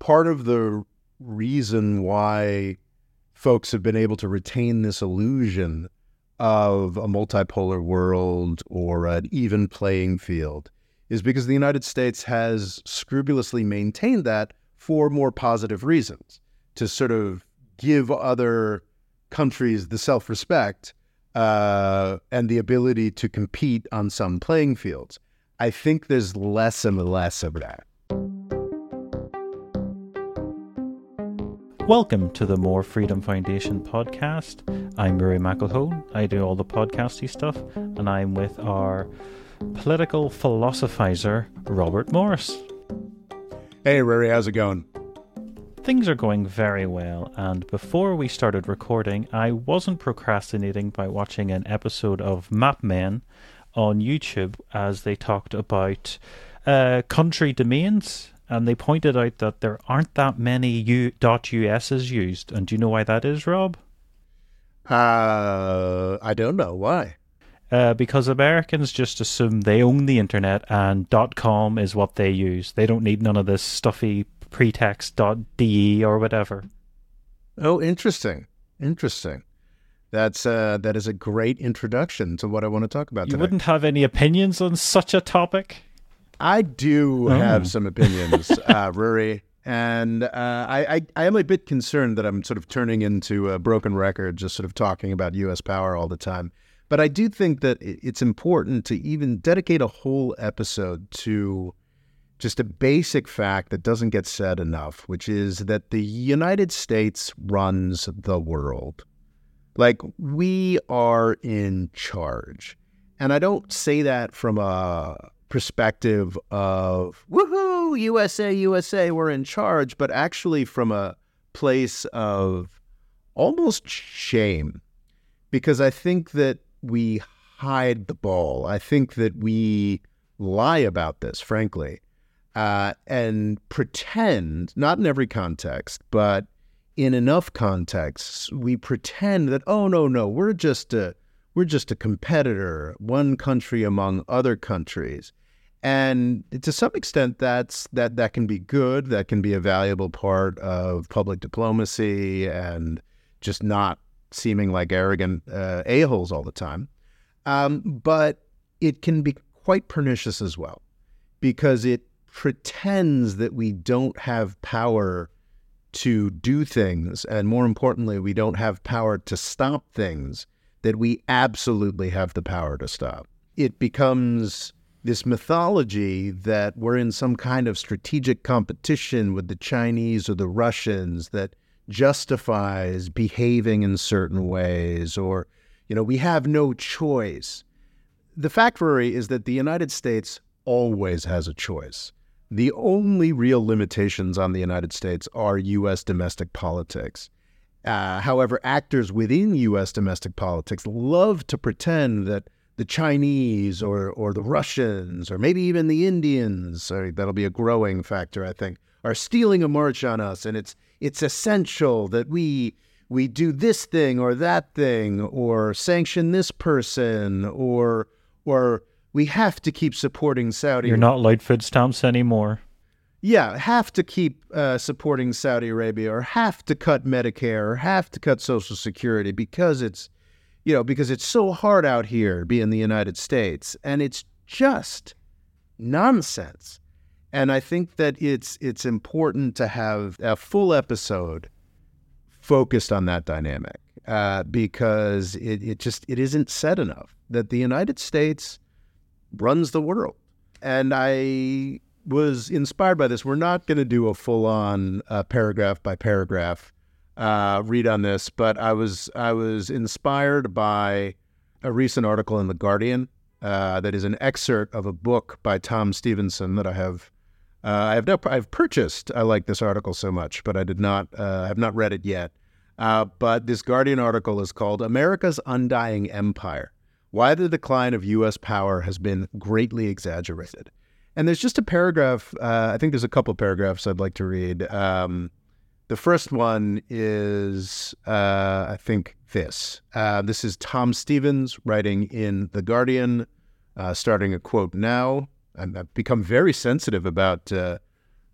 part of the reason why folks have been able to retain this illusion of a multipolar world or an even playing field is because the United States has scrupulously maintained that for more positive reasons, to sort of give other countries the self-respect and the ability to compete on some playing fields. I think there's less and less of that. Welcome to the More Freedom Foundation podcast. I'm Murray McElhone. I do all the podcasty stuff, and I'm with our political philosophizer, Robert Morris. Hey, Rory, how's it going? Things are going very well, and before we started recording, I wasn't procrastinating by watching an episode of Map Men on YouTube as they talked about country domains. And they pointed out that there aren't that many .us's used. And do you know why that is, Rob? I don't know. Why? Because Americans just assume they own the internet and .com is what they use. They don't need none of this stuffy pretext .de or whatever. Oh, interesting. Interesting. That is a great introduction to what I want to talk about today. You wouldn't have any opinions on such a topic? I do have some opinions, Rory, and I am a bit concerned that I'm sort of turning into a broken record, just sort of talking about U.S. power all the time. But I do think that it's important to even dedicate a whole episode to just a basic fact that doesn't get said enough, which is that the United States runs the world. Like, we are in charge. And I don't say that from a perspective of woohoo, USA, we're in charge, but actually from a place of almost shame, because I think that we hide the ball. I think that we lie about this, frankly, and pretend, not in every context, but in enough contexts, we pretend that, oh, no, we're just a competitor, one country among other countries. And to some extent, that can be good. That can be a valuable part of public diplomacy and just not seeming like arrogant a-holes all the time. But it can be quite pernicious as well, because it pretends that we don't have power to do things. And more importantly, we don't have power to stop things that we absolutely have the power to stop. It becomes this mythology that we're in some kind of strategic competition with the Chinese or the Russians that justifies behaving in certain ways, or, we have no choice. The fact, Rory, is that the United States always has a choice. The only real limitations on the United States are U.S. domestic politics. However, actors within U.S. domestic politics love to pretend that the Chinese or the Russians or maybe even the Indians, that'll be a growing factor, I think, are stealing a march on us. And it's essential that we do this thing or that thing, or sanction this person, or we have to keep supporting Saudi. You're not allowed food stamps anymore. Yeah, have to keep supporting Saudi Arabia, or have to cut Medicare, or have to cut Social Security because it's so hard out here being the United States. And it's just nonsense. And I think that it's important to have a full episode focused on that dynamic, because it isn't said enough that the United States runs the world. And I was inspired by this. We're not going to do a full-on paragraph by paragraph read on this, but I was inspired by a recent article in The Guardian that is an excerpt of a book by Tom Stevenson that I've purchased. I like this article so much, but I have not read it yet. But this Guardian article is called "America's Undying Empire: Why the Decline of U.S. Power Has Been Greatly Exaggerated." And there's just a paragraph, I think there's a couple paragraphs I'd like to read. The first one is, I think, this. This is Tom Stevens writing in The Guardian, starting a quote now. I've become very sensitive about the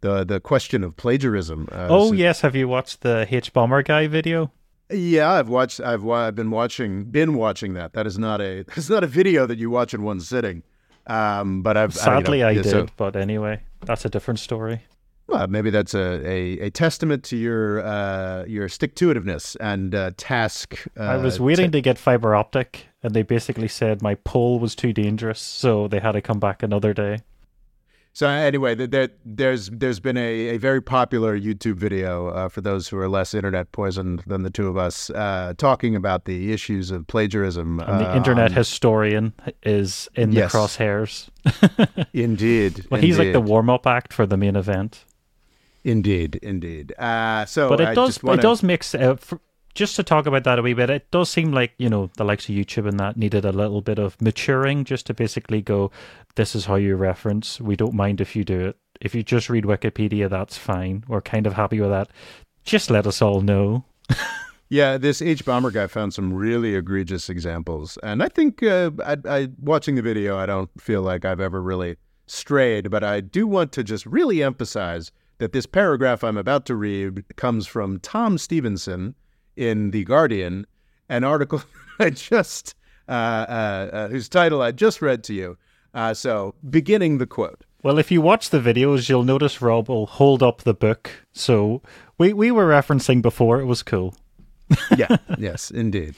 the question of plagiarism. Yes, have you watched the H Bomber Guy video? Yeah, I've been watching that. That is not it's not a video that you watch in one sitting. But Sadly, I did. But anyway, that's a different story. Well, maybe that's a testament to your stick-to-itiveness and task. I was waiting to get fiber optic, and they basically said my pole was too dangerous, so they had to come back another day. So anyway, there's been a very popular YouTube video for those who are less internet poisoned than the two of us, talking about the issues of plagiarism. And the internet historian is in the crosshairs. Indeed. Well, he's like the warm-up act for the main event. Indeed. But it does make just to talk about that a wee bit, it does seem like, the likes of YouTube and that needed a little bit of maturing just to basically go, this is how you reference. We don't mind if you do it. If you just read Wikipedia, that's fine. We're kind of happy with that. Just let us all know. Yeah, this H Bomber Guy found some really egregious examples. And I think watching the video, I don't feel like I've ever really strayed, but I do want to just really emphasize that this paragraph I'm about to read comes from Tom Stevenson in The Guardian, an article I just whose title I just read to you. So, beginning the quote. Well, if you watch the videos, you'll notice Rob will hold up the book. So, we were referencing before. It was cool. Yeah. Yes. Indeed.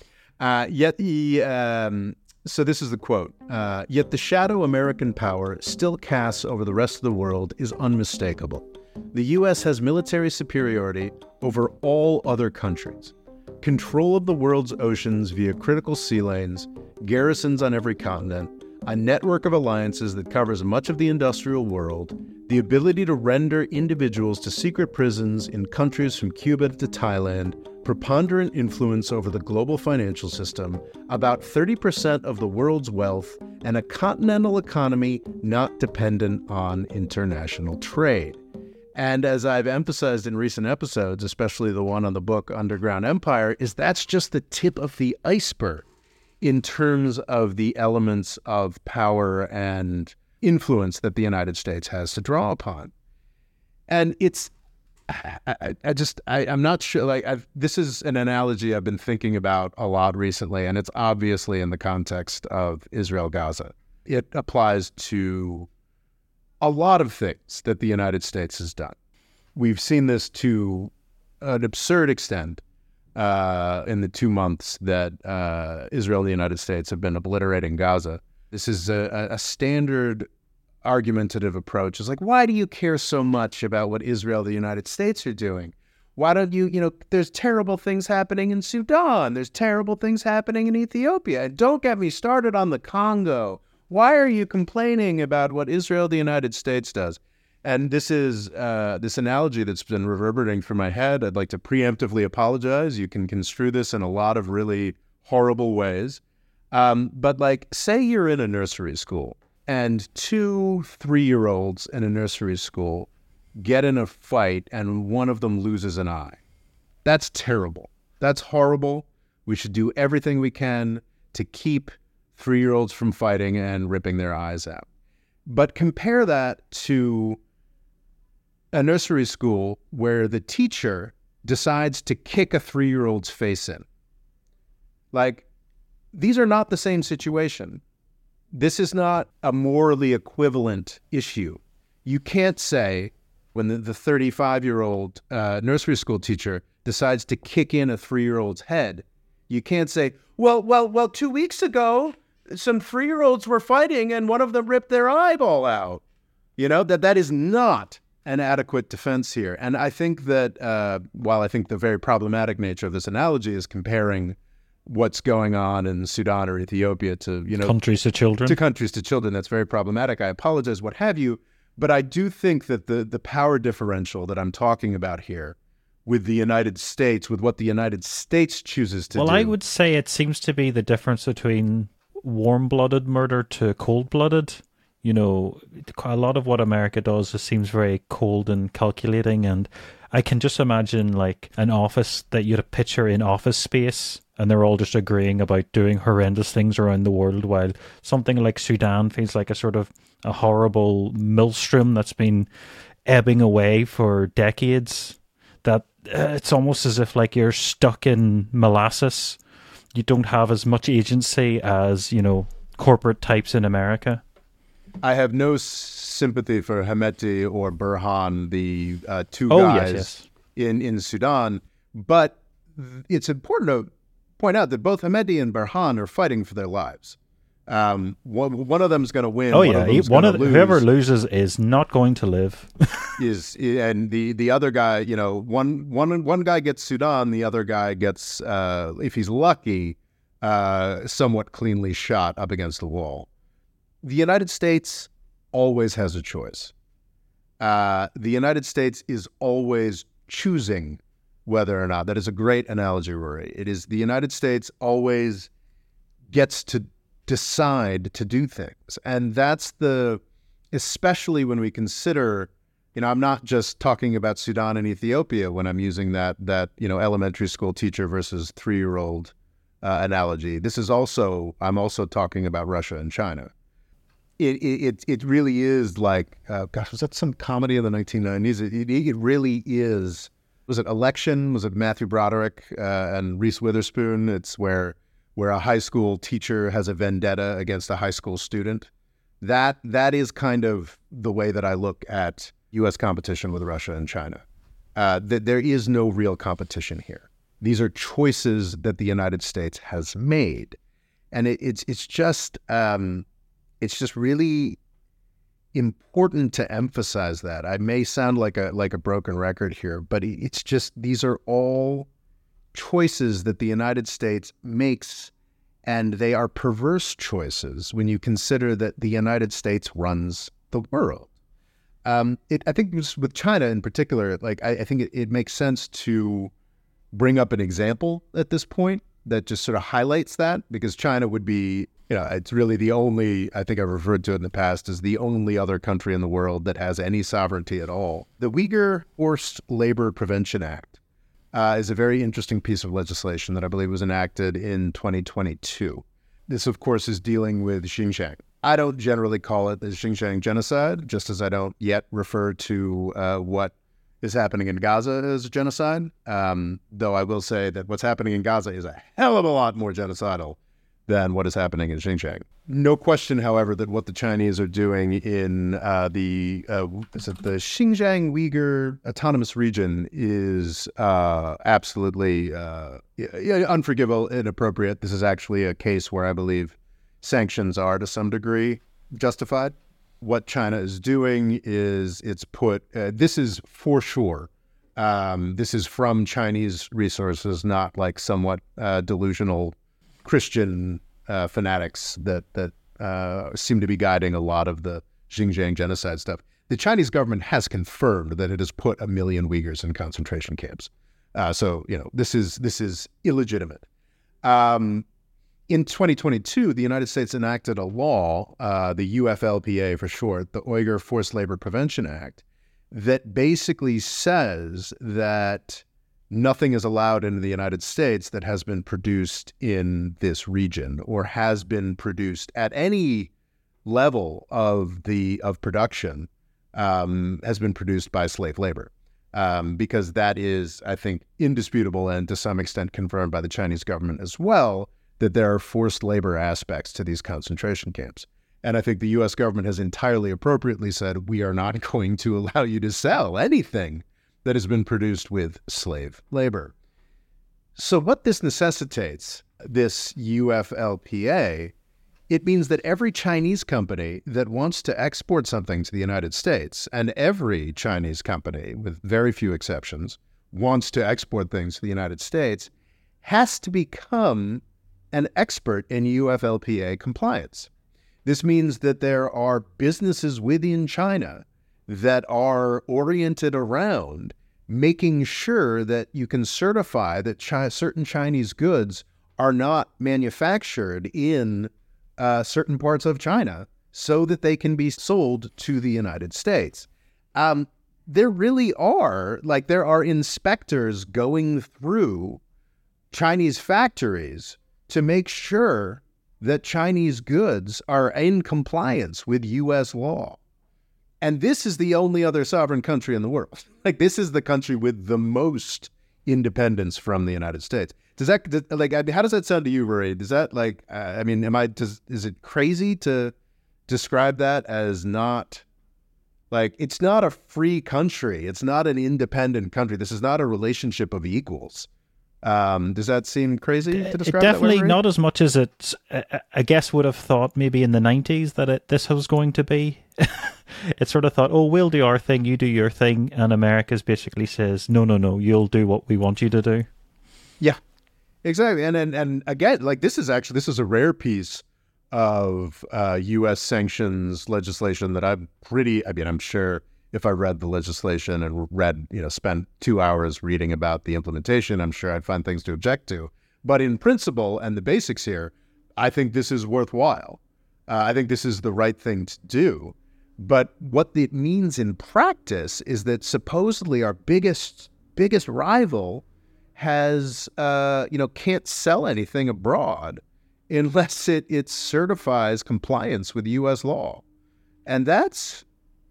So this is the quote. Yet the shadow American power still casts over the rest of the world is unmistakable. The U.S. has military superiority over all other countries. Control of the world's oceans via critical sea lanes, garrisons on every continent, a network of alliances that covers much of the industrial world, the ability to render individuals to secret prisons in countries from Cuba to Thailand, preponderant influence over the global financial system, about 30% of the world's wealth, and a continental economy not dependent on international trade. And as I've emphasized in recent episodes, especially the one on the book Underground Empire, is that's just the tip of the iceberg in terms of the elements of power and influence that the United States has to draw upon. And I'm not sure, this is an analogy I've been thinking about a lot recently, and it's obviously in the context of Israel-Gaza. It applies to a lot of things that the United States has done. We've seen this to an absurd extent in the 2 months that Israel and the United States have been obliterating Gaza. This is a standard argumentative approach. It's like, why do you care so much about what Israel and the United States are doing? Why don't there's terrible things happening in Sudan. There's terrible things happening in Ethiopia. And don't get me started on the Congo. Why are you complaining about what Israel and the United States does? And this is this analogy that's been reverberating through my head. I'd like to preemptively apologize. You can construe this in a lot of really horrible ways. But say you're in a nursery school and 2 3-year-olds in a nursery school get in a fight and one of them loses an eye. That's terrible. That's horrible. We should do everything we can to keep 3-year-olds from fighting and ripping their eyes out. But compare that to a nursery school where the teacher decides to kick a 3-year-old's face in. These are not the same situation. This is not a morally equivalent issue. You can't say when the 35-year-old nursery school teacher decides to kick in a 3-year-old's head, you can't say, well, 2 weeks ago, some 3-year-olds were fighting and one of them ripped their eyeball out. That is not an adequate defense here. And I think that while I think the very problematic nature of this analogy is comparing what's going on in Sudan or Ethiopia to, countries to children. To countries to children, that's very problematic. I apologize, what have you. But I do think that the power differential that I'm talking about here with the United States, with what the United States chooses to do. Well, I would say it seems to be the difference between warm-blooded murder to cold-blooded. A lot of what America does just seems very cold and calculating, and I can just imagine an office that you'd picture in Office Space, and they're all just agreeing about doing horrendous things around the world, while something like Sudan feels like a sort of a horrible maelstrom that's been ebbing away for decades, that it's almost as if like you're stuck in molasses. You don't have as much agency as, corporate types in America. I have no sympathy for Hemeti or Burhan, the two guys yes. in Sudan, but it's important to point out that both Hemeti and Burhan are fighting for their lives. One of them's going to win. Oh yeah, whoever loses is not going to live. And the other guy, one guy gets Sudan, the other guy gets, if he's lucky, somewhat cleanly shot up against the wall. The United States always has a choice. The United States is always choosing whether or not. That is a great analogy, Rory. It is the United States always gets to decide to do things. And that's especially when we consider, I'm not just talking about Sudan and Ethiopia when I'm using that elementary school teacher versus 3-year-old analogy. I'm also talking about Russia and China. It really is like, was that some comedy in the 1990s? It really is. Was it Election? Was it Matthew Broderick and Reese Witherspoon? It's where a high school teacher has a vendetta against a high school student. That is kind of the way that I look at U.S. competition with Russia and China. There is no real competition here. These are choices that the United States has made, and it's just really important to emphasize that. I may sound like a broken record here, but it's just, these are all choices that the United States makes, and they are perverse choices when you consider that the United States runs the world. I think with China in particular, I think it makes sense to bring up an example at this point that just sort of highlights that, because China would be, it's really the only, I think I've referred to it in the past, as the only other country in the world that has any sovereignty at all. The Uyghur Forced Labor Prevention Act is a very interesting piece of legislation that I believe was enacted in 2022. This, of course, is dealing with Xinjiang. I don't generally call it the Xinjiang genocide, just as I don't yet refer to what is happening in Gaza as genocide, though I will say that what's happening in Gaza is a hell of a lot more genocidal than what is happening in Xinjiang. No question, however, that what the Chinese are doing in the Xinjiang Uyghur Autonomous Region is absolutely unforgivable, inappropriate. This is actually a case where I believe sanctions are to some degree justified. What China is doing is it's put, this is for sure, this is from Chinese resources, not like somewhat delusional Christian fanatics that seem to be guiding a lot of the Xinjiang genocide stuff. The Chinese government has confirmed that it has put 1 million Uyghurs in concentration camps. So this is illegitimate. In 2022, the United States enacted a law, the UFLPA for short, the Uyghur Forced Labor Prevention Act, that basically says that nothing is allowed into the United States that has been produced in this region or has been produced at any level of production has been produced by slave labor. Because that is, I think, indisputable and to some extent confirmed by the Chinese government as well, that there are forced labor aspects to these concentration camps. And I think the U.S. government has entirely appropriately said, we are not going to allow you to sell anything that has been produced with slave labor. So what this necessitates, this UFLPA, it means that every Chinese company that wants to export something to the United States, and every Chinese company, with very few exceptions, wants to export things to the United States, has to become an expert in UFLPA compliance. This means that there are businesses within China that are oriented around making sure that you can certify that certain Chinese goods are not manufactured in certain parts of China so that they can be sold to the United States. There really are, there are inspectors going through Chinese factories to make sure that Chinese goods are in compliance with U.S. law. And this is the only other sovereign country in the world. Like, this is the country with the most independence from the United States. How does that sound to you, Rory? Does that is it crazy to describe that as not, like, it's not a free country. It's not an independent country. This is not a relationship of equals. Does that seem crazy to describe? Definitely that way, not as much as it, I guess, would have thought maybe in the 90s that this was going to be. It sort of thought, oh, we'll do our thing, you do your thing, and America's basically says, no, you'll do what we want you to do. Yeah, exactly. And again, like, this is a rare piece of U.S. sanctions legislation that I'm sure if I read the legislation and spent 2 hours reading about the implementation, I'm sure I'd find things to object to. But in principle and the basics here, I think this is worthwhile. I think this is the right thing to do. But what it means in practice is that supposedly our biggest rival has, can't sell anything abroad unless it certifies compliance with U.S. law. And that's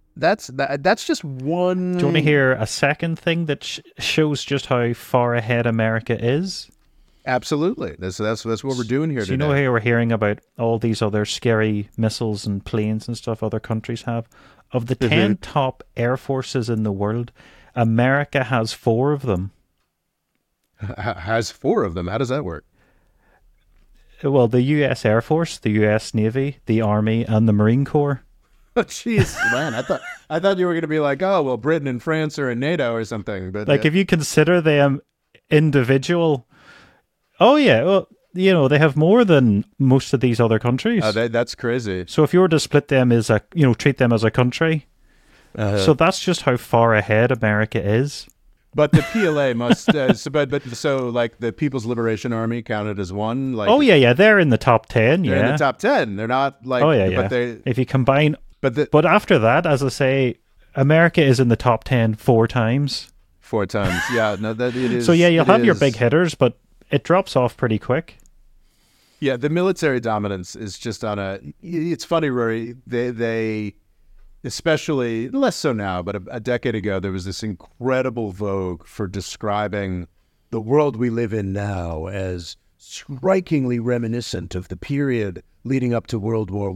just one. Do you want to hear a second thing that shows just how far ahead America is? Absolutely. That's what we're doing here today. You know how we're hearing about all these other scary missiles and planes and stuff other countries have? Of the 10 top air forces in the world, America has 4 of them. Has 4 of them? How does that work? Well, the U.S. Air Force, the U.S. Navy, the Army, and the Marine Corps. Oh, jeez, man! I thought you were going to be like, oh, well, Britain and France are in NATO or something. But if you consider them individual, oh yeah, well, they have more than most of these other countries. That's crazy. So if you were to split them as treat them as a country, so that's just how far ahead America is. But the PLA must, so like the People's Liberation Army counted as one? Like, oh yeah, they're in the top 10, They're in the top 10. They're not like... Oh yeah, but yeah. If you combine... But after that, as I say, America is in the top 10 4 times. 4 times, yeah. No, that it is. So yeah, you'll have your big hitters, but it drops off pretty quick. Yeah, the military dominance is just on a... It's funny, Rory, they especially, less so now, but a decade ago, there was this incredible vogue for describing the world we live in now as strikingly reminiscent of the period leading up to World War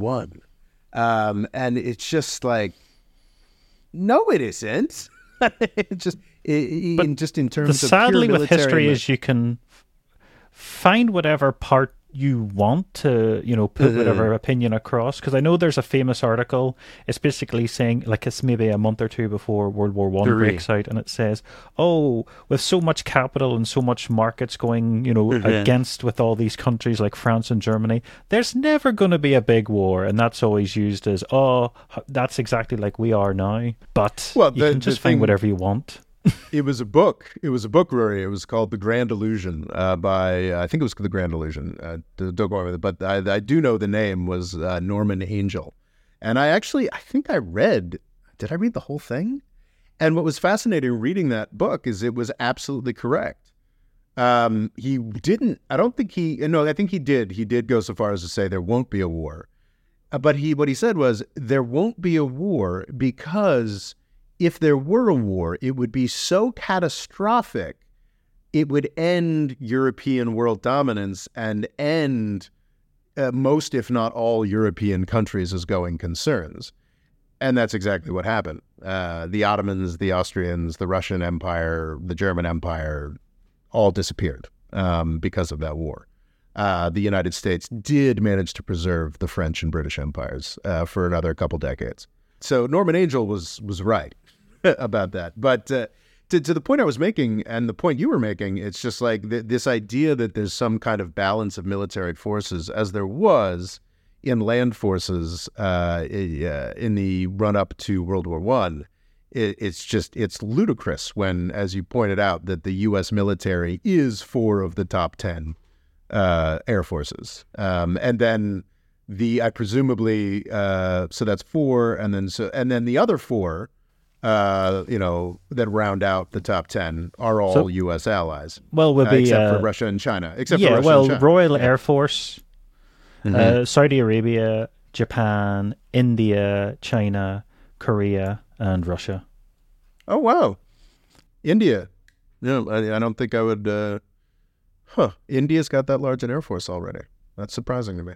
I. And it's just like, no, it isn't. just in terms of sadly pure with history military is you can find whatever part you want to, put whatever opinion across. Because I know there's a famous article. It's basically saying, like, it's maybe a month or two before World War I breaks out, and it says, oh, with so much capital and so much markets going, against with all these countries like France and Germany, there's never going to be a big war. And that's always used as, oh, that's exactly like we are now. But you can just find whatever you want. It was a book, Rory. It was called The Grand Illusion by, I think it was The Grand Illusion. Don't go over it, but I do know the name was Norman Angell. And did I read the whole thing? And what was fascinating reading that book is it was absolutely correct. I think he did go so far as to say there won't be a war. But what he said was there won't be a war because if there were a war, it would be so catastrophic, it would end European world dominance and end most, if not all, European countries as going concerns. And that's exactly what happened. The Ottomans, the Austrians, the Russian Empire, the German Empire, all disappeared because of that war. The United States did manage to preserve the French and British empires for another couple decades. So Norman Angell was right about that. But to the point I was making and the point you were making, it's just like this idea that there's some kind of balance of military forces, as there was in land forces in the run-up to World War I. It's ludicrous when, as you pointed out, that the U.S. military is 4 of the top 10 air forces. And then so that's 4, and then the other 4, that round out the top 10 are all U.S. allies. Well, except for Russia and China. Royal Air Force, Saudi Arabia, Japan, India, China, Korea, and Russia. Oh, wow. India. No, I don't think I would... India's got that large an air force already. That's surprising to me.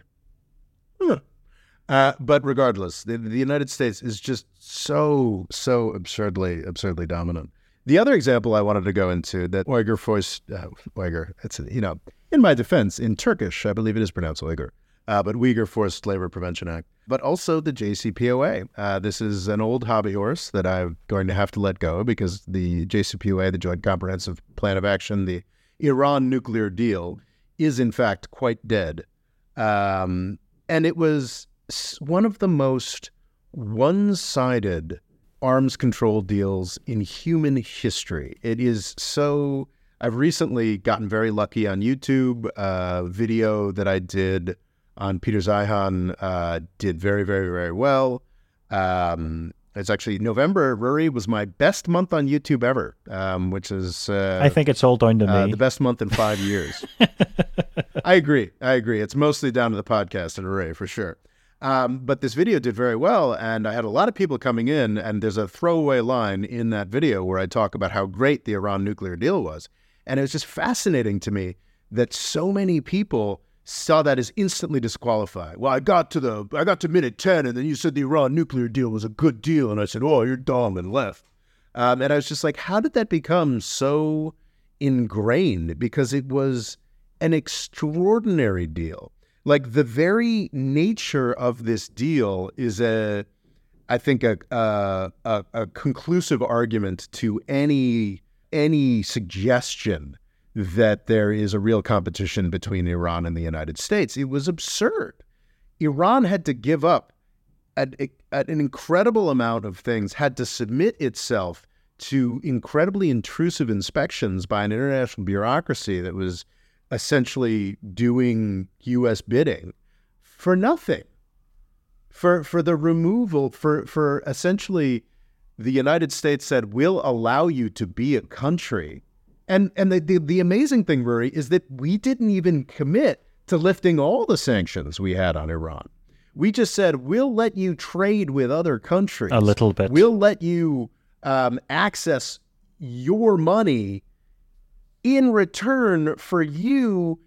But regardless, the United States is just so absurdly dominant. The other example I wanted to go into that Uyghur, it's, in my defense, in Turkish, I believe it is pronounced Uyghur, but Uyghur Forced Labor Prevention Act, but also the JCPOA. This is an old hobby horse that I'm going to have to let go because the JCPOA, the Joint Comprehensive Plan of Action, the Iran nuclear deal, is in fact quite dead. And it was one of the most one-sided arms control deals in human history. It is so... I've recently gotten very lucky on YouTube. Video that I did on Peter Zeihan did very, very, very well. It's actually November, Rory, was my best month on YouTube ever, which is... I think it's all down to me. The best month in 5 years. I agree. It's mostly down to the podcast and Rory, for sure. But this video did very well, and I had a lot of people coming in, and there's a throwaway line in that video where I talk about how great the Iran nuclear deal was. And it was just fascinating to me that so many people saw that as instantly disqualified. Well, I got to minute 10, and then you said the Iran nuclear deal was a good deal, and I said, oh, you're dumb, and left. And I was just like, how did that become so ingrained? Because it was an extraordinary deal. Like, the very nature of this deal is I think a conclusive argument to any suggestion that there is a real competition between Iran and the United States. It was absurd. Iran had to give up an incredible amount of things, had to submit itself to incredibly intrusive inspections by an international bureaucracy that was essentially doing U.S. bidding for nothing, for the removal, for essentially the United States said, we'll allow you to be a country. And the amazing thing, Rory, is that we didn't even commit to lifting all the sanctions we had on Iran. We just said, we'll let you trade with other countries. A little bit. We'll let you access your money in return for you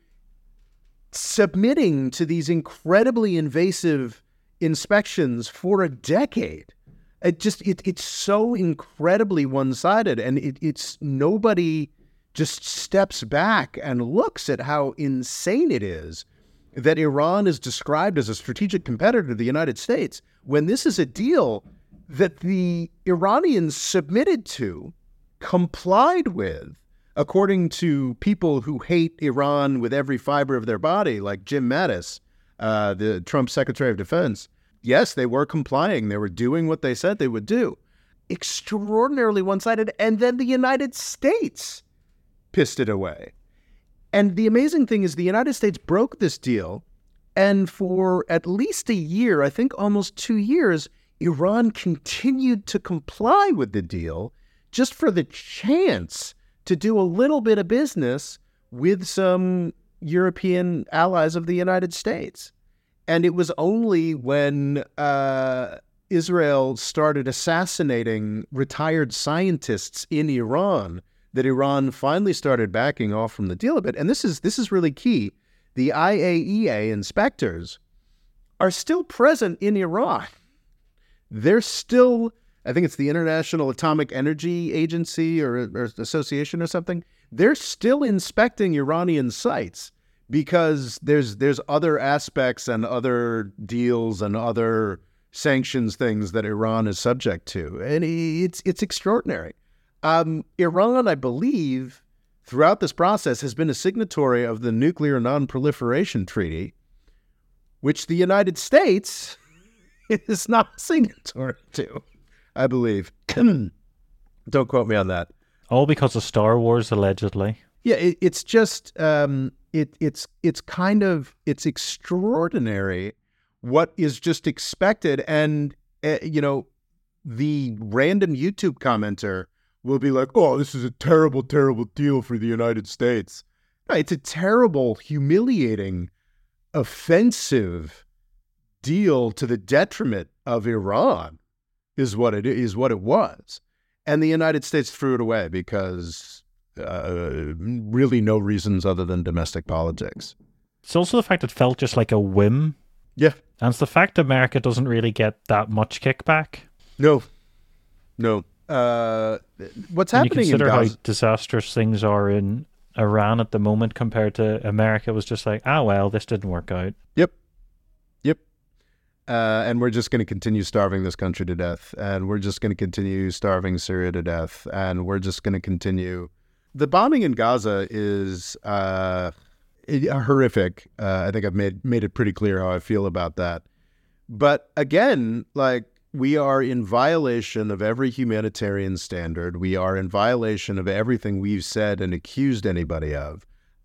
submitting to these incredibly invasive inspections for a decade. It's so incredibly one-sided, and it's nobody just steps back and looks at how insane it is that Iran is described as a strategic competitor to the United States when this is a deal that the Iranians submitted to, complied with, according to people who hate Iran with every fiber of their body, like Jim Mattis, the Trump Secretary of Defense. Yes, they were complying. They were doing what they said they would do. Extraordinarily one-sided. And then the United States pissed it away. And the amazing thing is the United States broke this deal. And for at least a year, I think almost 2 years, Iran continued to comply with the deal just for the chance to do a little bit of business with some European allies of the United States. And it was only when Israel started assassinating retired scientists in Iran that Iran finally started backing off from the deal a bit. And this is really key. The IAEA inspectors are still present in Iran. They're still, I think it's the International Atomic Energy Agency or Association or something. They're still inspecting Iranian sites, because there's other aspects and other deals and other sanctions things that Iran is subject to. And it's extraordinary. Iran, I believe, throughout this process has been a signatory of the Nuclear Non-Proliferation Treaty, which the United States is not a signatory to, I believe. Don't quote me on that. All because of Star Wars, allegedly. Yeah, it's just... It's extraordinary what is just expected. And, the random YouTube commenter will be like, oh, this is a terrible, terrible deal for the United States. No, it's a terrible, humiliating, offensive deal to the detriment of Iran. is what it was. And the United States threw it away because really no reasons other than domestic politics. It's also the fact it felt just like a whim. Yeah. And it's the fact America doesn't really get that much kickback. No. What's happening in Gaza? You consider how disastrous things are in Iran at the moment compared to America was just like, well, this didn't work out. Yep. And we're just going to continue starving this country to death. And we're just going to continue starving Syria to death. And we're just going to continue. The bombing in Gaza is horrific. I think I've made it pretty clear how I feel about that. But again, like, we are in violation of every humanitarian standard. We are in violation of everything we've said and accused anybody of.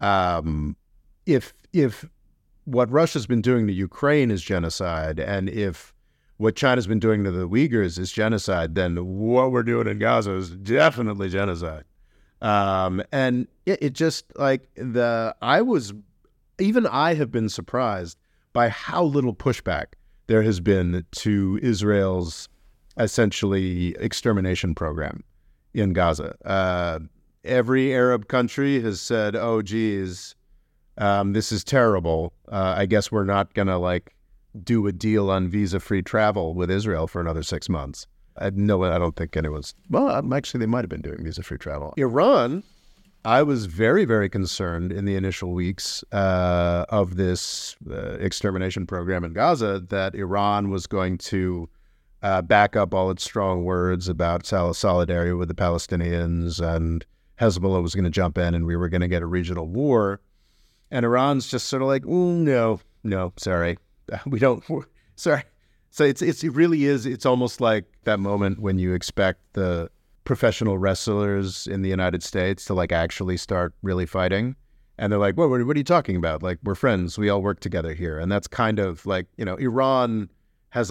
If what Russia's been doing to Ukraine is genocide, and if what China's been doing to the Uyghurs is genocide, then what we're doing in Gaza is definitely genocide. And it just like I have been surprised by how little pushback there has been to Israel's essentially extermination program in Gaza. Every Arab country has said, oh, geez, this is terrible. I guess we're not going to do a deal on visa-free travel with Israel for another 6 months. I don't think anyone's... Well, actually, they might have been doing visa-free travel. Iran, I was very, very concerned in the initial weeks of this extermination program in Gaza that Iran was going to back up all its strong words about solidarity with the Palestinians, and Hezbollah was going to jump in and we were going to get a regional war. And Iran's just sort of like, no, sorry. We don't, sorry. So it really is, it's almost like that moment when you expect the professional wrestlers in the United States to actually start really fighting. And they're like, what are you talking about? We're friends. We all work together here. And that's kind of Iran has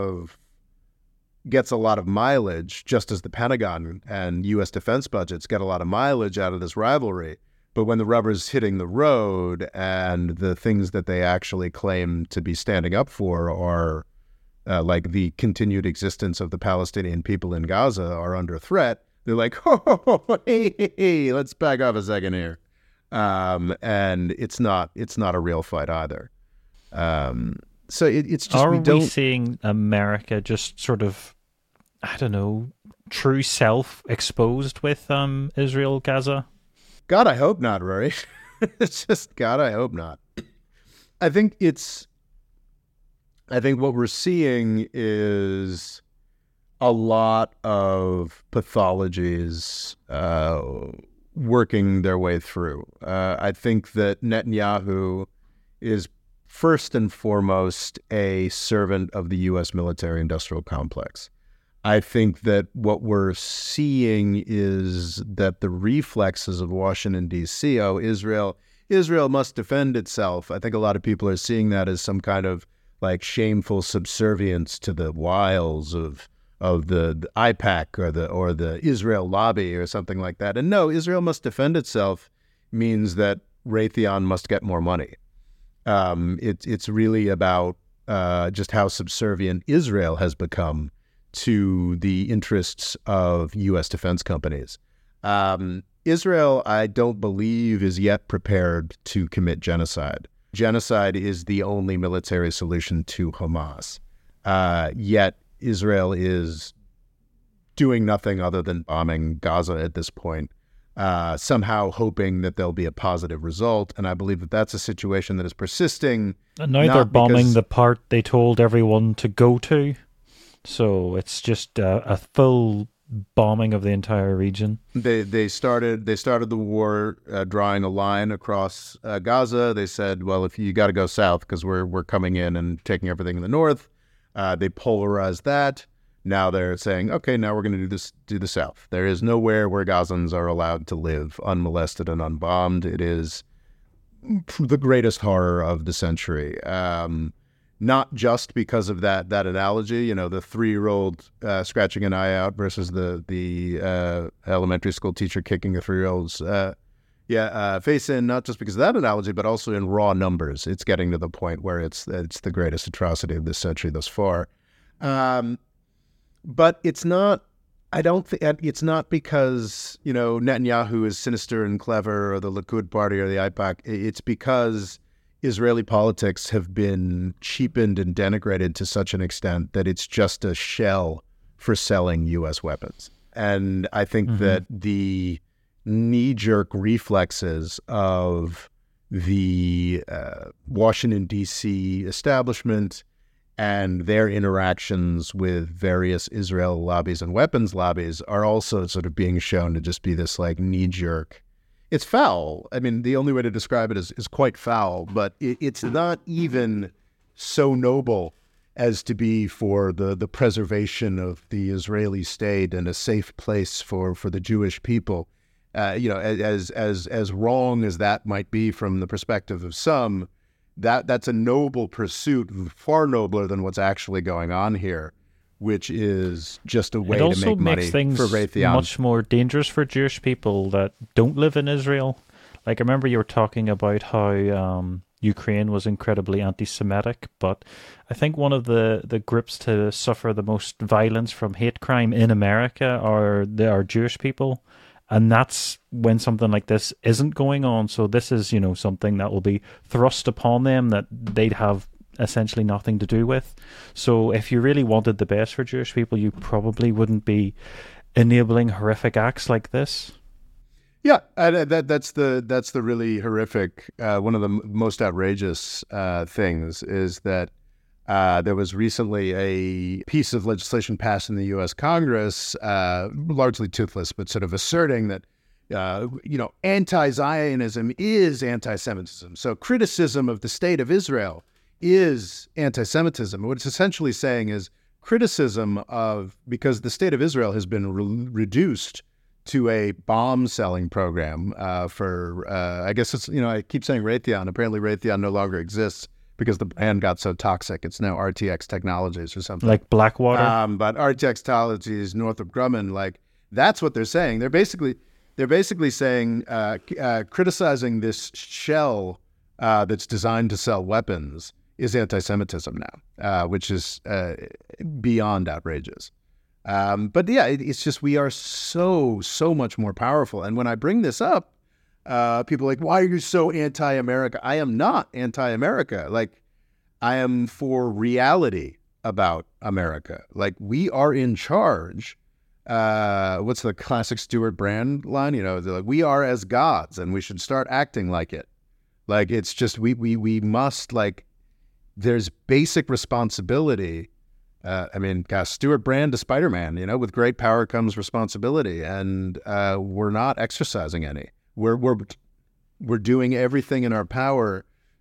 gets a lot of mileage, just as the Pentagon and U.S. defense budgets get a lot of mileage out of this rivalry. But when the rubber's hitting the road and the things that they actually claim to be standing up for are like the continued existence of the Palestinian people in Gaza are under threat, they're like, hey, let's back off a second here. And it's not a real fight either. So it's just, are we seeing America just sort of, I don't know, true self exposed with Israel, Gaza? God, I hope not, Rory. It's just, God, I hope not. I think what we're seeing is a lot of pathologies working their way through. I think that Netanyahu is first and foremost a servant of the U.S. military-industrial complex. I think that what we're seeing is that the reflexes of Washington, D.C., Israel must defend itself. I think a lot of people are seeing that as some kind of shameful subservience to the wiles of the AIPAC or the Israel lobby or something like that. And no, Israel must defend itself means that Raytheon must get more money. It's really about just how subservient Israel has become to the interests of U.S. defense companies. Israel, I don't believe, is yet prepared to commit genocide. Genocide is the only military solution to Hamas. Yet Israel is doing nothing other than bombing Gaza at this point, somehow hoping that there'll be a positive result. And I believe that that's a situation that is persisting. And now they're bombing the part they told everyone to go to. So it's just a full bombing of the entire region. They started the war drawing a line across Gaza. They said, well, if you got to go south because we're coming in and taking everything in the north. They polarized that. Now they're saying, okay, now we're going to do the south. There is nowhere where Gazans are allowed to live unmolested and unbombed. It is the greatest horror of the century. Not just because of that analogy, the 3-year-old scratching an eye out versus the elementary school teacher kicking a 3-year-old's face in, not just because of that analogy, but also in raw numbers. It's getting to the point where it's the greatest atrocity of this century thus far. But it's not. I don't think it's not because Netanyahu is sinister and clever, or the Likud party or the IPAC. It's because Israeli politics have been cheapened and denigrated to such an extent that it's just a shell for selling U.S. weapons. And I think that the knee-jerk reflexes of the Washington, D.C. establishment and their interactions with various Israel lobbies and weapons lobbies are also sort of being shown to just be this like knee-jerk. It's foul. I mean, the only way to describe it is quite foul, but it's not even so noble as to be for the preservation of the Israeli state and a safe place for the Jewish people. As wrong as that might be from the perspective of some, that's a noble pursuit, far nobler than what's actually going on here, which is just a way to make money for Raytheon. It also makes things much more dangerous for Jewish people that don't live in Israel. Like, I remember you were talking about how Ukraine was incredibly anti-Semitic, but I think one of the groups to suffer the most violence from hate crime in America are Jewish people. And that's when something like this isn't going on. So this is, something that will be thrust upon them that they'd have essentially nothing to do with. So if you really wanted the best for Jewish people, you probably wouldn't be enabling horrific acts like this. Yeah, that's the really horrific. One of the most outrageous things is that there was recently a piece of legislation passed in the U.S. Congress, largely toothless, but sort of asserting that, anti-Zionism is anti-Semitism. So criticism of the state of Israel is anti-Semitism. What it's essentially saying is criticism because the state of Israel has been reduced to a bomb-selling program I guess it's, I keep saying Raytheon. Apparently Raytheon no longer exists, because the brand got so toxic. It's now RTX Technologies or something. Like Blackwater? But RTX Technologies, Northrop Grumman, like, that's what they're saying. They're basically saying, criticizing this shell that's designed to sell weapons is anti-Semitism now, which is beyond outrageous. But yeah, it's just, we are so much more powerful. And when I bring this up, people are like, why are you so anti-America? I am not anti-America. Like, I am for reality about America. Like, we are in charge. What's the classic Stuart Brand line? They're like, we are as gods and we should start acting like it. Like, it's just, we must, like, there's basic responsibility. Stuart Brand to Spider-Man, with great power comes responsibility, and we're not exercising any. We're doing everything in our power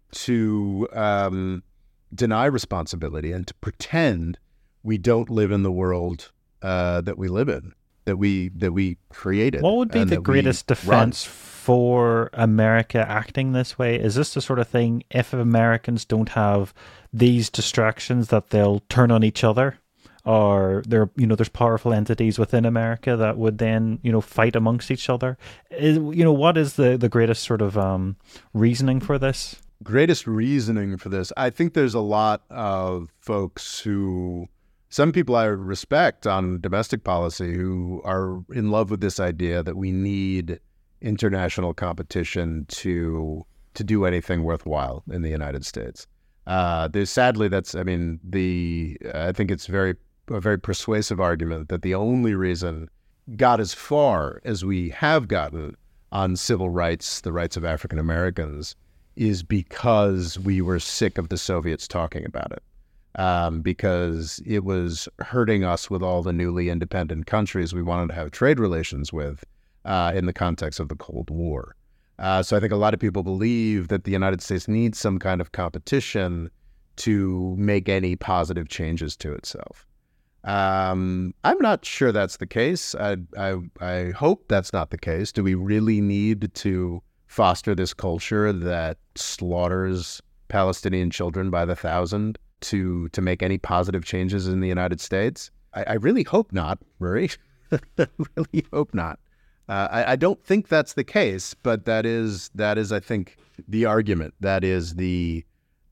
to deny responsibility and to pretend we don't live in the world that we live in, that we created. What would be the greatest defense for America acting this way? Is this the sort of thing, if Americans don't have these distractions, that they'll turn on each other? Or there's powerful entities within America that would then, fight amongst each other. What is the greatest sort of reasoning for this? Greatest reasoning for this? I think there's a lot of folks some people I respect on domestic policy who are in love with this idea that we need international competition to do anything worthwhile in the United States. Sadly, I think it's a very persuasive argument that the only reason got as far as we have gotten on civil rights, the rights of African Americans, is because we were sick of the Soviets talking about it. Because it was hurting us with all the newly independent countries we wanted to have trade relations with in the context of the Cold War. So I think a lot of people believe that the United States needs some kind of competition to make any positive changes to itself. I'm not sure that's the case. I hope that's not the case. Do we really need to foster this culture that slaughters Palestinian children by the thousand to make any positive changes in the United States? I really hope not, Murray. I really hope not. I don't think that's the case, but that is I think, the argument. That is the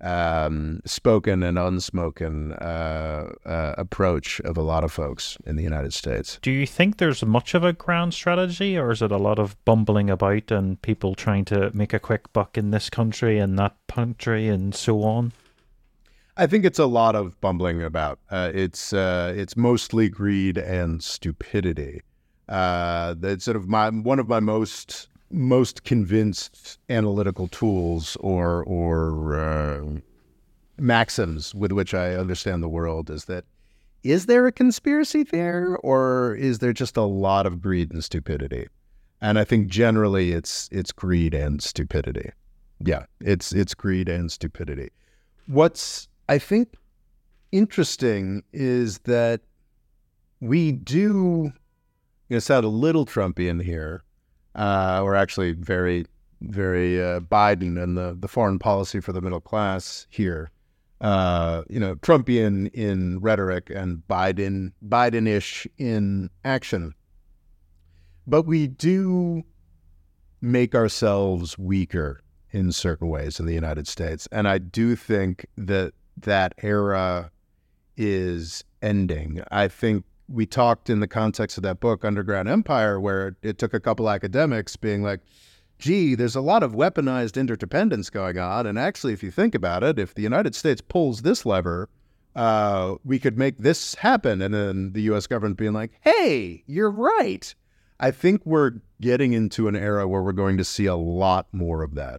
spoken and unspoken approach of a lot of folks in the United States. Do you think there's much of a grand strategy, or is it a lot of bumbling about and people trying to make a quick buck in this country and that country and so on? I think it's a lot of bumbling about. It's mostly greed and stupidity. That's sort of one of my most convinced analytical tools or maxims with which I understand the world is there a conspiracy there, or is there just a lot of greed and stupidity? And I think generally it's greed and stupidity. Yeah, it's greed and stupidity. What's, I think, interesting is that we do, sound a little Trumpian here, or actually very, very Biden and the foreign policy for the middle class here. Trumpian in rhetoric and Biden-ish in action. But we do make ourselves weaker in certain ways in the United States. And I do think that era is ending. I think we talked in the context of that book, Underground Empire, where it took a couple academics being like, gee, there's a lot of weaponized interdependence going on. And actually, if you think about it, if the United States pulls this lever, we could make this happen. And then the U.S. government being like, hey, you're right. I think we're getting into an era where we're going to see a lot more of that.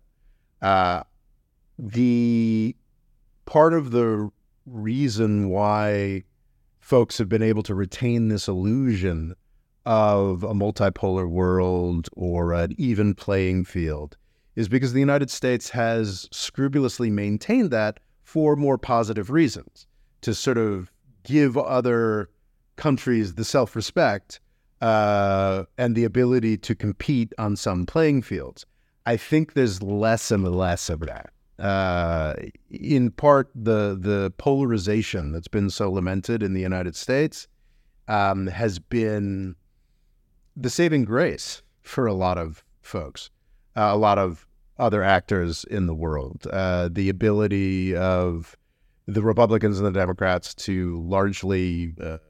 The part of the reason why folks have been able to retain this illusion of a multipolar world or an even playing field is because the United States has scrupulously maintained that for more positive reasons, to sort of give other countries the self-respect and the ability to compete on some playing fields. I think there's less and less of that. In part, the polarization that's been so lamented in the United States has been the saving grace for a lot of folks, a lot of other actors in the world. The ability of the Republicans and the Democrats to largely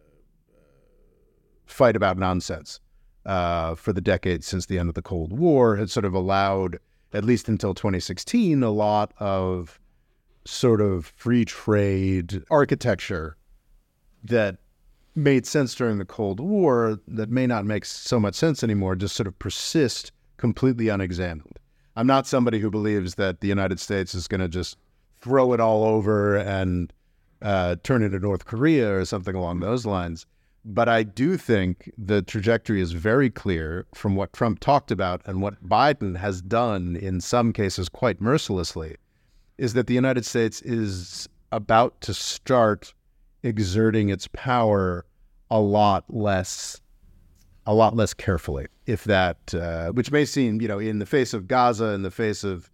fight about nonsense for the decades since the end of the Cold War had sort of allowed, at least until 2016, a lot of sort of free trade architecture that made sense during the Cold War that may not make so much sense anymore, just sort of persist completely unexamined. I'm not somebody who believes that the United States is going to just throw it all over and turn into North Korea or something along those lines. But I do think the trajectory is very clear from what Trump talked about and what Biden has done in some cases quite mercilessly, is that the United States is about to start exerting its power a lot less carefully, if that, which may seem, in the face of Gaza, in the face of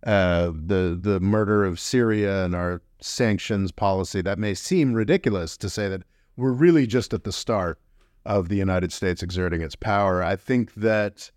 the murder of Syria and our sanctions policy, that may seem ridiculous to say that we're really just at the start of the United States exerting its power. I think that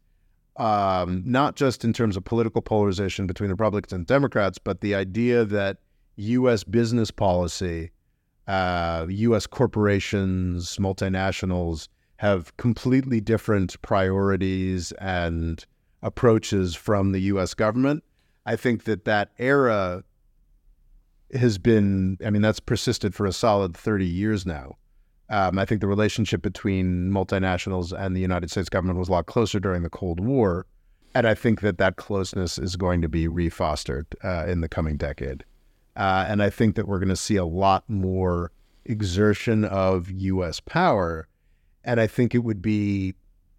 not just in terms of political polarization between Republicans and Democrats, but the idea that U.S. business policy, U.S. corporations, multinationals have completely different priorities and approaches from the U.S. government. I think that era has been, that's persisted for a solid 30 years now. I think the relationship between multinationals and the United States government was a lot closer during the Cold War. And I think that closeness is going to be refostered in the coming decade. And I think that we're going to see a lot more exertion of U.S. power. And I think it would be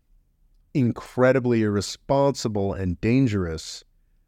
incredibly irresponsible and dangerous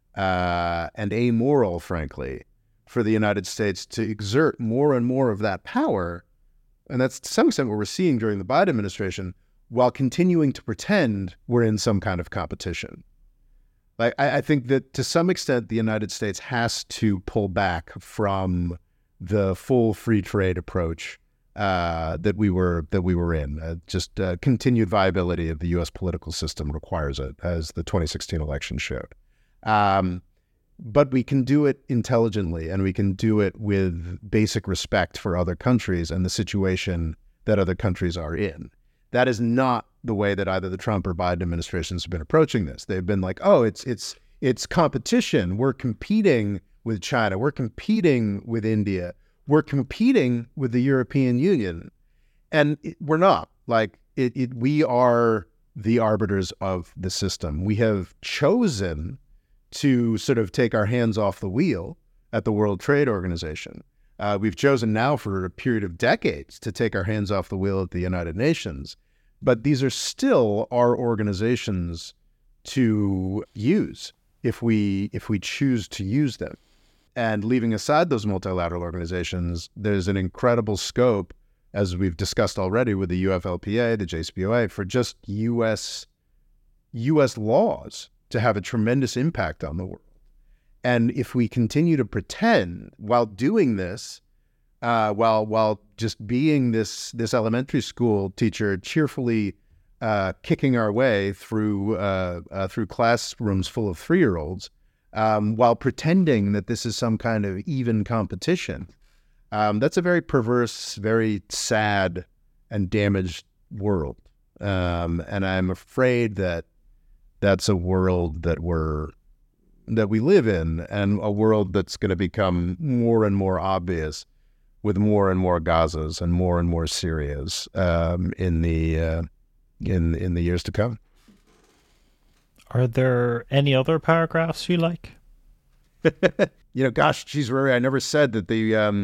and amoral, frankly, for the United States to exert more and more of that power. And that's to some extent what we're seeing during the Biden administration, while continuing to pretend we're in some kind of competition. Like, I think that to some extent, the United States has to pull back from the full free trade approach that we were in. Continued viability of the U.S. political system requires it, as the 2016 election showed. but we can do it intelligently, and we can do it with basic respect for other countries and the situation that other countries are in. That is not the way that either the Trump or Biden administrations have been approaching this. They've been like, oh, it's competition. We're competing with China. We're competing with India. We're competing with the European Union. And we're not. Like, we are the arbiters of the system. We have chosen to sort of take our hands off the wheel at the World Trade Organization. We've chosen now for a period of decades to take our hands off the wheel at the United Nations. But these are still our organizations to use if we choose to use them. And leaving aside those multilateral organizations, there's an incredible scope, as we've discussed already with the UFLPA, the JCPOA, for just U.S. laws to have a tremendous impact on the world. And if we continue to pretend while doing this, while just being this elementary school teacher, cheerfully kicking our way through classrooms full of 3-year-olds, while pretending that this is some kind of even competition, that's a very perverse, very sad, and damaged world. And I'm afraid that that's a world that we live in, and a world that's going to become more and more obvious with more and more Gazas and more Syrias in the years to come. Are there any other paragraphs you like? Gosh, geez, Rory, I never said that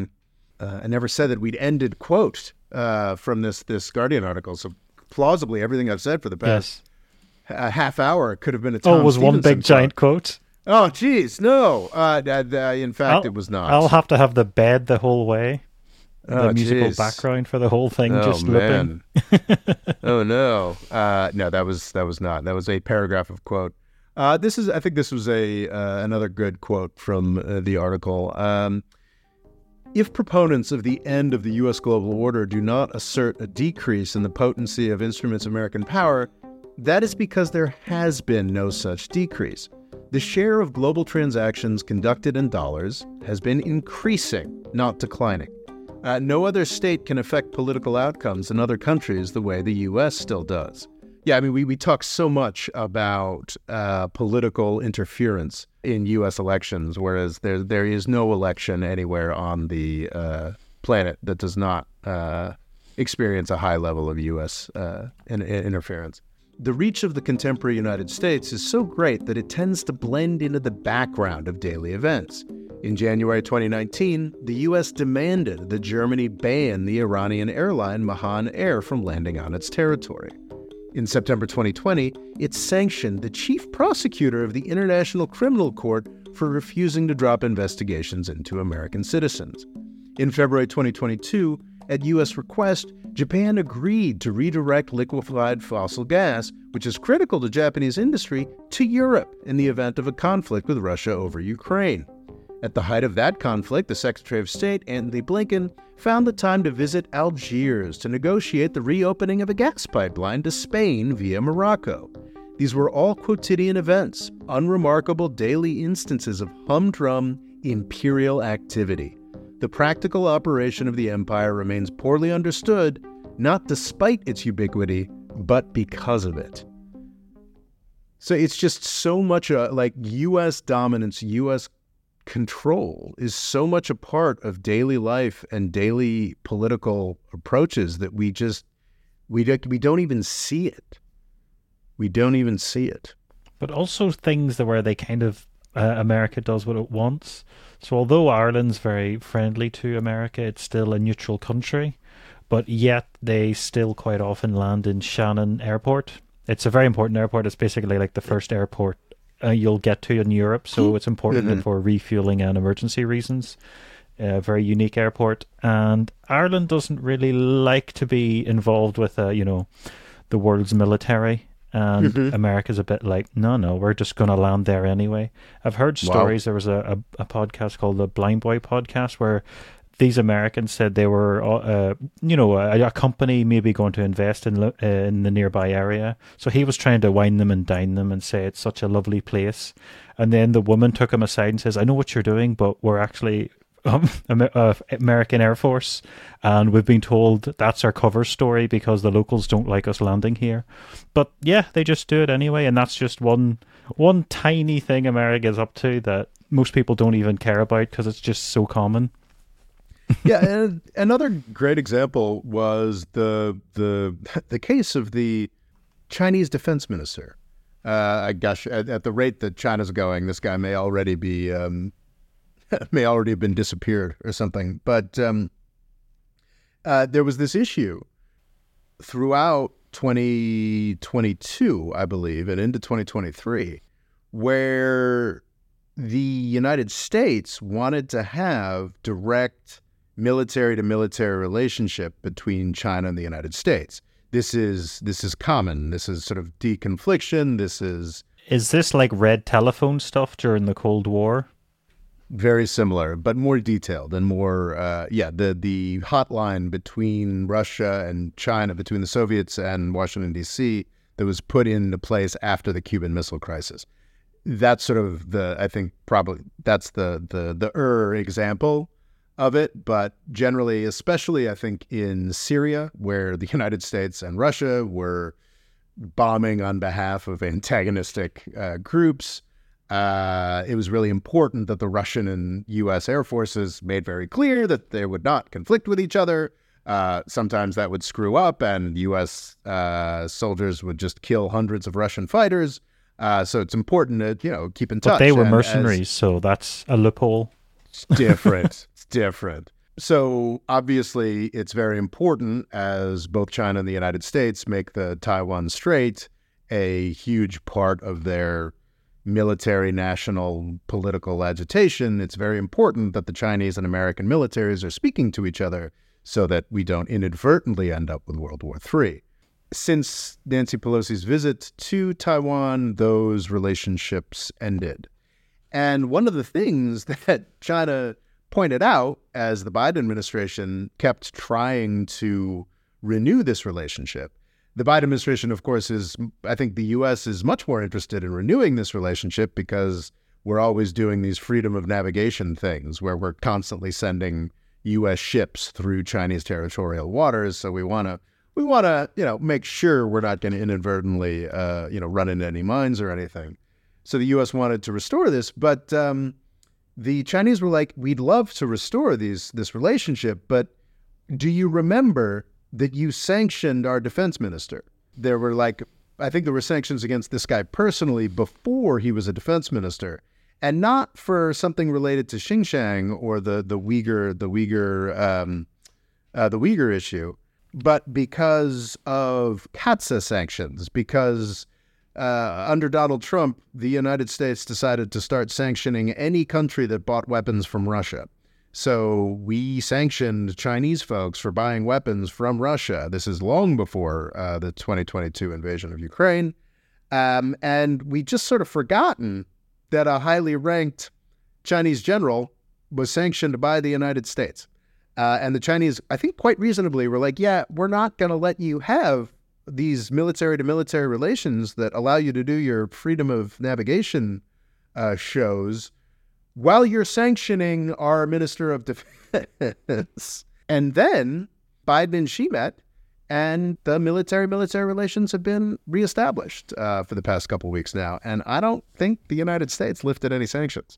we'd ended quote from this Guardian article. So plausibly, everything I've said for the past half hour could have been a Tom was Stevenson one big quote. Giant quote? Oh, geez, no. In fact, it was not. I'll have to have the bed the whole way. The musical geez. background for the whole thing, just man. looping. Oh no, no, that was not. That was a paragraph of quote. I think this was another good quote from the article. If proponents of the end of the U.S. global order do not assert a decrease in the potency of instruments of American power, that is because there has been no such decrease. The share of global transactions conducted in dollars has been increasing, not declining. No other state can affect political outcomes in other countries the way the U.S. still does. Yeah, I mean, we talk so much about political interference in U.S. elections, whereas there is no election anywhere on the planet that does not experience a high level of U.S. interference. The reach of the contemporary United States is so great that it tends to blend into the background of daily events. In January 2019, the U.S. demanded that Germany ban the Iranian airline Mahan Air from landing on its territory. In September 2020, it sanctioned the chief prosecutor of the International Criminal Court for refusing to drop investigations into American citizens. In February 2022, at U.S. request, Japan agreed to redirect liquefied fossil gas, which is critical to Japanese industry, to Europe in the event of a conflict with Russia over Ukraine. At the height of that conflict, the Secretary of State, Antony Blinken, found the time to visit Algiers to negotiate the reopening of a gas pipeline to Spain via Morocco. These were all quotidian events, unremarkable daily instances of humdrum imperial activity. The practical operation of the empire remains poorly understood, not despite its ubiquity, but because of it. So it's just so much like U.S. dominance, U.S. control is so much a part of daily life and daily political approaches that we don't even see it. We don't even see it. But also things where they kind of America does what it wants. So although Ireland's very friendly to America, it's still a neutral country, but yet they still quite often land in Shannon Airport. It's a very important airport. It's basically like the first airport you'll get to in Europe, so it's important for refueling and emergency reasons. A very unique airport, and Ireland doesn't really like to be involved with the world's military. And America's a bit like, no, we're just going to land there anyway. I've heard stories. There was a podcast called the Blind Boy podcast where these Americans said they were, a company maybe going to invest in the nearby area. So he was trying to wine them and dine them and say it's such a lovely place. And then the woman took him aside and says, "I know what you're doing, but we're actually American Air Force, and we've been told that's our cover story because the locals don't like us landing here." But yeah, they just do it anyway, and that's just one tiny thing America's up to that most people don't even care about because it's just so common. Yeah, and another great example was the case of the Chinese defense minister. Gosh, at the rate that China's going, this guy may already be may already have been disappeared or something. But there was this issue throughout 2022, I believe, and into 2023, where the United States wanted to have direct military-to-military relationship between China and the United States. This is common. This is sort of deconfliction. Is this like red telephone stuff during the Cold War? Very similar, but more detailed and more, the hotline between Russia and China, between the Soviets and Washington, D.C., that was put into place after the Cuban Missile Crisis. That's sort of that's the example of it. But generally, especially I think in Syria, where the United States and Russia were bombing on behalf of antagonistic groups, it was really important that the Russian and U.S. Air Forces made very clear that they would not conflict with each other. Sometimes that would screw up, and U.S. Soldiers would just kill hundreds of Russian fighters. So it's important to keep in touch. But they were mercenaries, so that's a loophole. It's different. It's different. So obviously, it's very important as both China and the United States make the Taiwan Strait a huge part of their military, national, political agitation. It's very important that the Chinese and American militaries are speaking to each other so that we don't inadvertently end up with World War III. Since Nancy Pelosi's visit to Taiwan, those relationships ended. And one of the things that China pointed out as the Biden administration kept trying to renew this relationship, the Biden administration, of course, I think the U.S. is much more interested in renewing this relationship because we're always doing these freedom of navigation things where we're constantly sending U.S. ships through Chinese territorial waters. So we want to, make sure we're not going to inadvertently, run into any mines or anything. So the U.S. wanted to restore this, but the Chinese were like, "We'd love to restore this relationship, but do you remember that you sanctioned our defense minister?" There were I think there were sanctions against this guy personally before he was a defense minister, and not for something related to Xinjiang or the Uyghur issue, but because of CAATSA sanctions, because under Donald Trump, the United States decided to start sanctioning any country that bought weapons from Russia. So we sanctioned Chinese folks for buying weapons from Russia. This is long before the 2022 invasion of Ukraine. And we just sort of forgotten that a highly ranked Chinese general was sanctioned by the United States. And the Chinese, I think quite reasonably, were like, "Yeah, we're not going to let you have these military-to-military relations that allow you to do your freedom of navigation shows while you're sanctioning our Minister of Defense." And then Biden and Xi met, and the military-military relations have been reestablished for the past couple of weeks now. And I don't think the United States lifted any sanctions.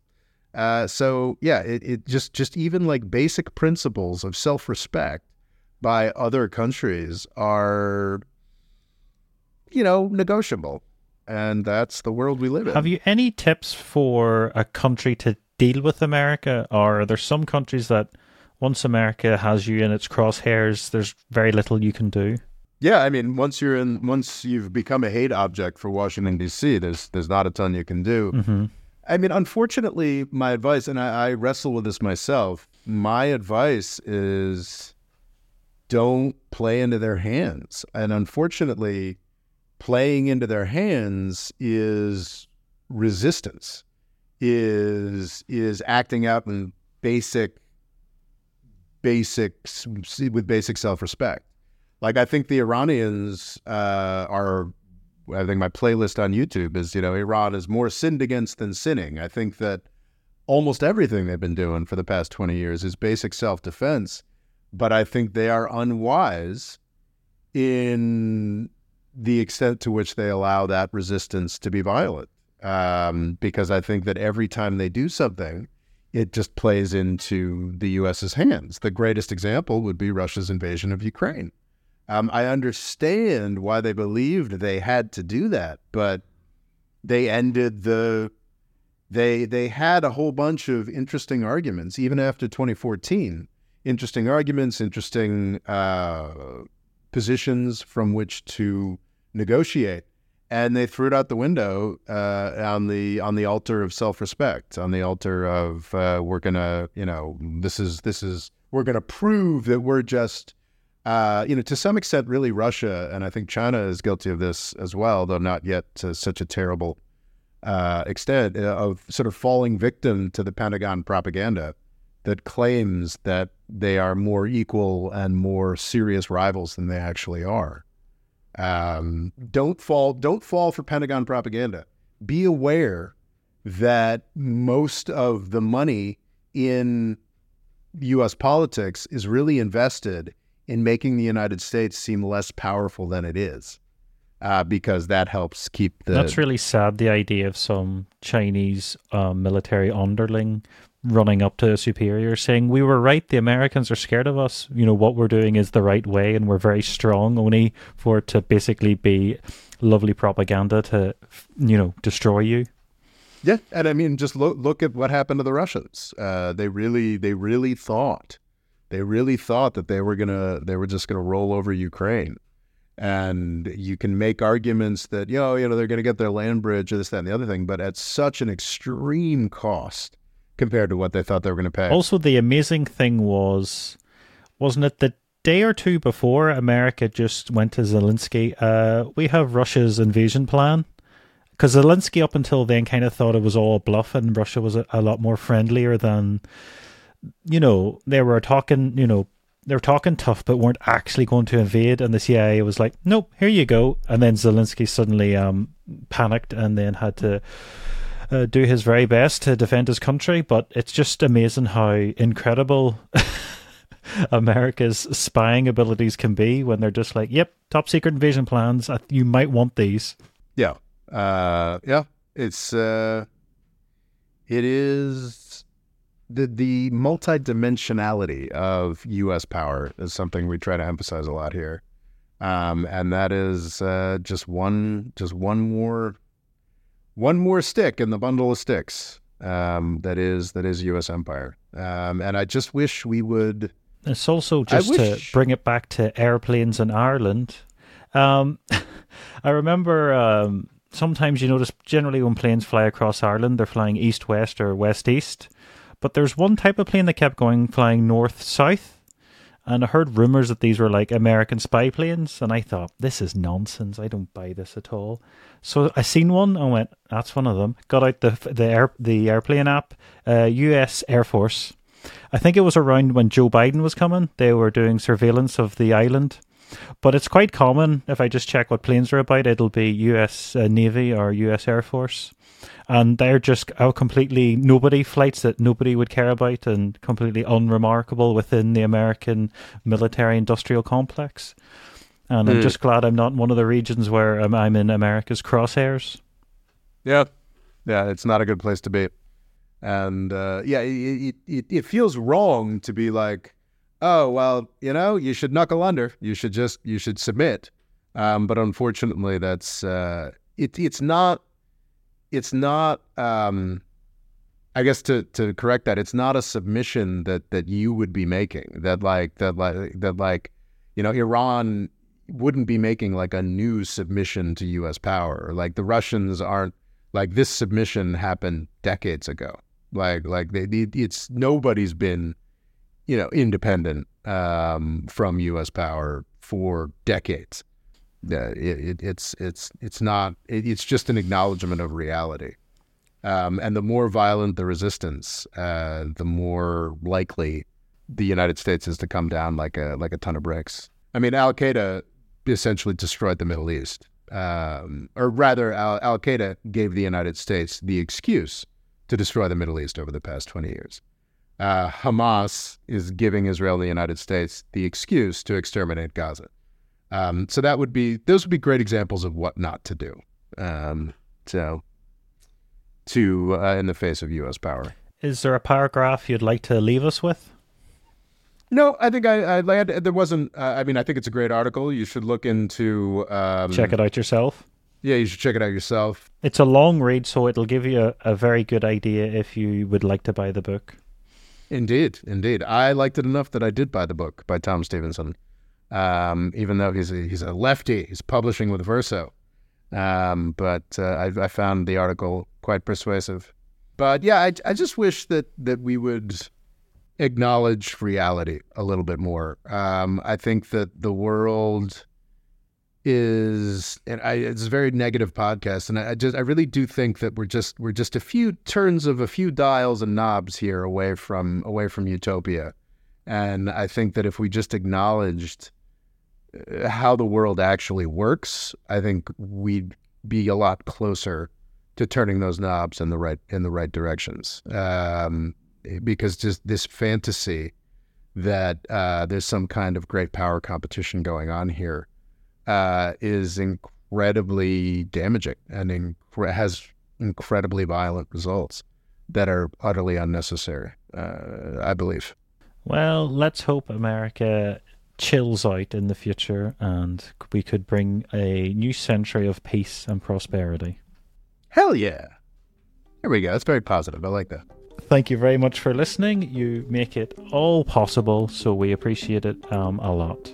It just even like basic principles of self-respect by other countries are, negotiable. And that's the world we live in. Have you any tips for a country to deal with America? Or are there some countries that once America has you in its crosshairs, there's very little you can do? Yeah, I mean, once you've become a hate object for Washington, D.C., there's not a ton you can do. Mm-hmm. I mean, unfortunately, my advice, and I wrestle with this myself, my advice is don't play into their hands. And unfortunately, playing into their hands is resistance, is acting out in basic basic self-respect. Like, I think the Iranians are. I think my playlist on YouTube is, Iran is more sinned against than sinning. I think that almost everything they've been doing for the past 20 years is basic self-defense, but I think they are unwise in the extent to which they allow that resistance to be violent. Because I think that every time they do something, it just plays into the U.S.'s hands. The greatest example would be Russia's invasion of Ukraine. I understand why they believed they had to do that, but they ended they had a whole bunch of interesting arguments, even after 2014. Interesting arguments, interesting positions from which to negotiate. And they threw it out the window on the altar of self-respect, on the altar of we're gonna, we're gonna prove that we're just, to some extent, really Russia, and I think China is guilty of this as well, though not yet to such a terrible extent, of sort of falling victim to the Pentagon propaganda that claims that they are more equal and more serious rivals than they actually are. Don't fall for Pentagon propaganda. Be aware that most of the money in U.S. politics is really invested in making the United States seem less powerful than it is, because that helps keep the... That's really sad, the idea of some Chinese military underling running up to a superior saying, we were right, the Americans are scared of us, what we're doing is the right way and we're very strong, only for it to basically be lovely propaganda to, destroy you. Yeah, and I mean, just look at what happened to the Russians. They really thought that they were just gonna roll over Ukraine. And you can make arguments that, they're going to get their land bridge or this, that, and the other thing, but at such an extreme cost compared to what they thought they were going to pay. Also, the amazing thing wasn't it the day or two before America just went to Zelensky, we have Russia's invasion plan? Because Zelensky up until then kind of thought it was all a bluff and Russia was a lot more friendlier than, they were talking, they were talking tough, but weren't actually going to invade. And the CIA was like, nope, here you go. And then Zelensky suddenly panicked and then had to do his very best to defend his country. But it's just amazing how incredible America's spying abilities can be when they're just like, yep, top secret invasion plans. You might want these. Yeah. It's, it is... The multidimensionality of U.S. power is something we try to emphasize a lot here, and that is just one more stick in the bundle of sticks that is U.S. empire. And I just wish we would. It's also just to bring it back to airplanes in Ireland. I remember sometimes you notice generally when planes fly across Ireland, they're flying east-west or west-east. But there's one type of plane that kept flying north-south. And I heard rumors that these were like American spy planes. And I thought, this is nonsense. I don't buy this at all. So I seen one and went, that's one of them. Got out the airplane app, US Air Force. I think it was around when Joe Biden was coming. They were doing surveillance of the island. But it's quite common. If I just check what planes are about, it'll be US Navy or US Air Force. And they're just completely nobody flights that nobody would care about and completely unremarkable within the American military-industrial complex. And I'm just glad I'm not in one of the regions where I'm in America's crosshairs. Yeah, it's not a good place to be. And it feels wrong to be like, oh, well, you should knuckle under. You should submit. But unfortunately, that's it's not. It's not, I guess to correct that, it's not a submission that you would be making, that Iran wouldn't be making like a new submission to U.S. power. Like the Russians aren't, like this submission happened decades ago. It's nobody's been, independent from U.S. power for decades. It's just an acknowledgement of reality, and the more violent the resistance, the more likely the United States is to come down like a ton of bricks. I mean, Al-Qaeda essentially destroyed the Middle East. Or rather, Al-Qaeda gave the United States the excuse to destroy the Middle East over the past 20 years. Hamas is giving Israel and the United States the excuse to exterminate Gaza. So those would be great examples of what not to do. In the face of U.S. power. Is there a paragraph you'd like to leave us with? No, I think there wasn't. I think it's a great article. You should look into. Check it out yourself. Yeah, you should check it out yourself. It's a long read, so it'll give you a very good idea if you would like to buy the book. Indeed. I liked it enough that I did buy the book by Tom Stevenson. Even though he's a lefty, he's publishing with Verso. But I found the article quite persuasive. But yeah, I just wish that we would acknowledge reality a little bit more. I think that the world is, it's a very negative podcast, and I really do think that we're just a few turns of a few dials and knobs here away from utopia. And I think that if we just acknowledged how the world actually works, I think we'd be a lot closer to turning those knobs in the right directions. Because just this fantasy that there's some kind of great power competition going on here is incredibly damaging and has incredibly violent results that are utterly unnecessary, I believe. Well, let's hope America chills out in the future and we could bring a new century of peace and prosperity. Hell yeah. There we go. That's very positive. I like that. Thank you very much for listening. You make it all possible, so we appreciate it a lot.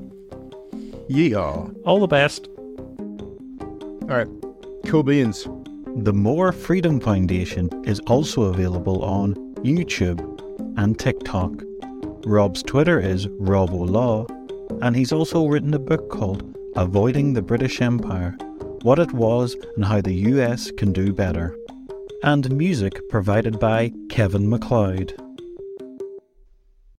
Yeah. All the best. All right. Cool beans. The More Freedom Foundation is also available on YouTube and TikTok. Rob's Twitter is RobOLaw, and he's also written a book called Avoiding the British Empire, What It Was and How the US Can Do Better. And music provided by Kevin MacLeod.